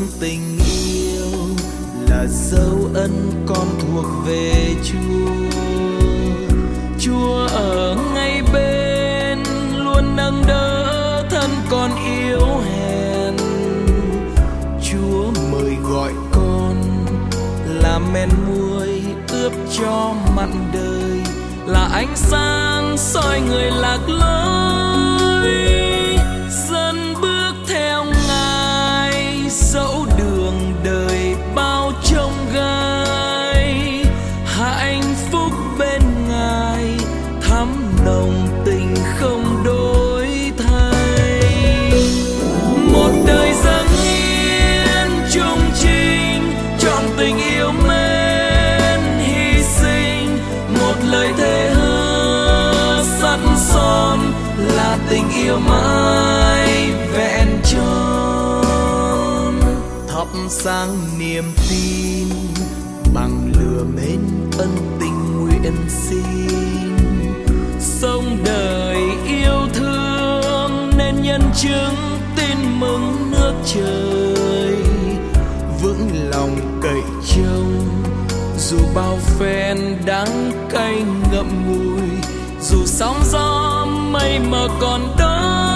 tình yêu là dấu ân con thuộc về Chúa. Chúa ở ngay bên luôn nâng đỡ thân con yếu hèn. Chúa mời gọi con là men muối ướp cho mặn đời, là ánh sáng soi người lạc lối. Dân bước theo Ngài dẫu đường đời bao chông gai, hạnh phúc bên Ngài thắm nồng tình không đổi thay. Một đời dâng hiến trung chính trọn tình yêu mến hy sinh, một lời thề hứa sắt son là tình yêu mãi vẹn tròn. Thắp sáng niềm tin bằng lửa mến ân tình nguyện xin, sống đời yêu thương nên nhân chứng tin mừng nước trời. Vững lòng cậy trông dù bao phen đắng cay ngậm ngùi, dù sóng gió mây mờ còn đó,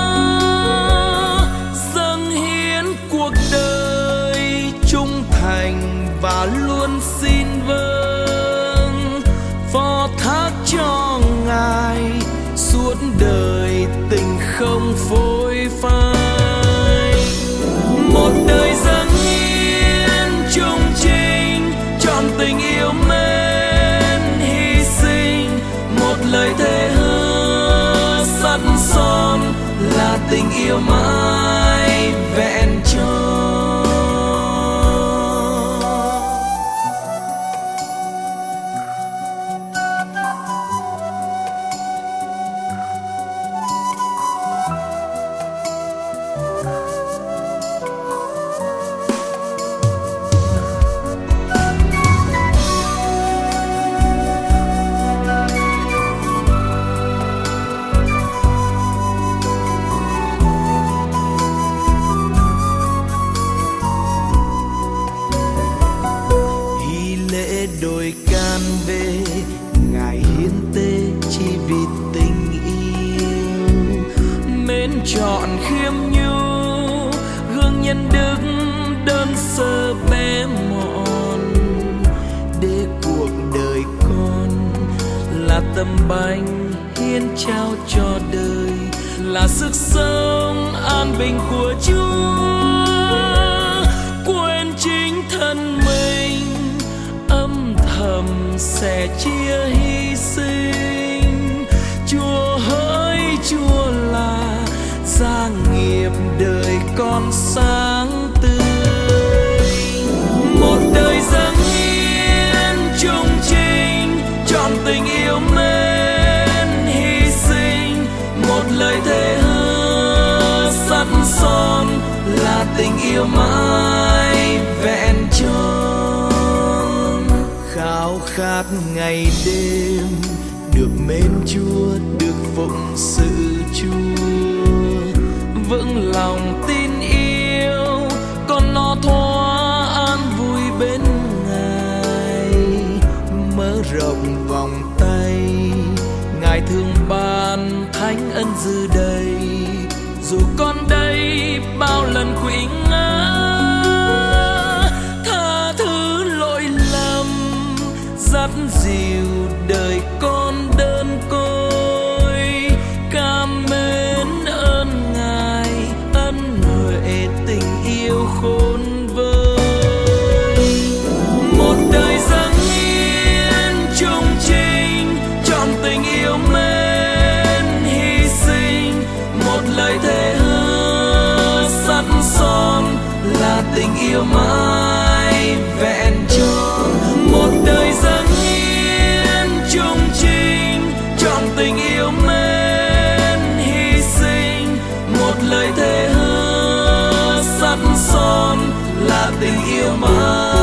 dâng hiến cuộc đời trung thành và luôn xin vâng, phó thác cho Ngài suốt đời tình không phôi phai. Một đời dâng hiến trung chính trọn tình yêu mến hy sinh, một lời thề hứa sắt son là tình yêu mãi vẹn tròn. Đôi can về Ngài hiến tế chỉ vì tình yêu, mến trọn khiêm nhu gương nhân đức đơn sơ bé mọn, để cuộc đời con là tấm bánh hiến trao cho đời, là sức sống an bình của Chúa. Quên chính thân mình thầm sẻ chia hy sinh, Chúa hỡi Chúa là gia nghiệp đời con sáng tươi. Một đời dâng hiến trung chính trọn tình yêu mến hy sinh, một lời thề hứa sắt son là tình yêu mãi vẹn tròn. Khao khát ngày đêm được mến Chúa, được phụng sự Chúa, vững lòng tin yêu con no thoa an vui bên Ngài. Mở rộng vòng tay Ngài thương ban thánh ân dư đầy, dù con đây bao lần quỵ ngã, tha thứ lỗi lầm dắt dìu đời con đơn côi. Cảm mến ơn Ngài ân huệ tình yêu khôn vơi. Một đời dâng hiến trung chính trọn tình yêu mến hy sinh, một lời thề hứa sắt son là tình yêu mãi vẹn tròn. Một đời dâng hiến trung chính trọn tình yêu mến hy sinh, một lời thề hứa sắt son là tình yêu mãi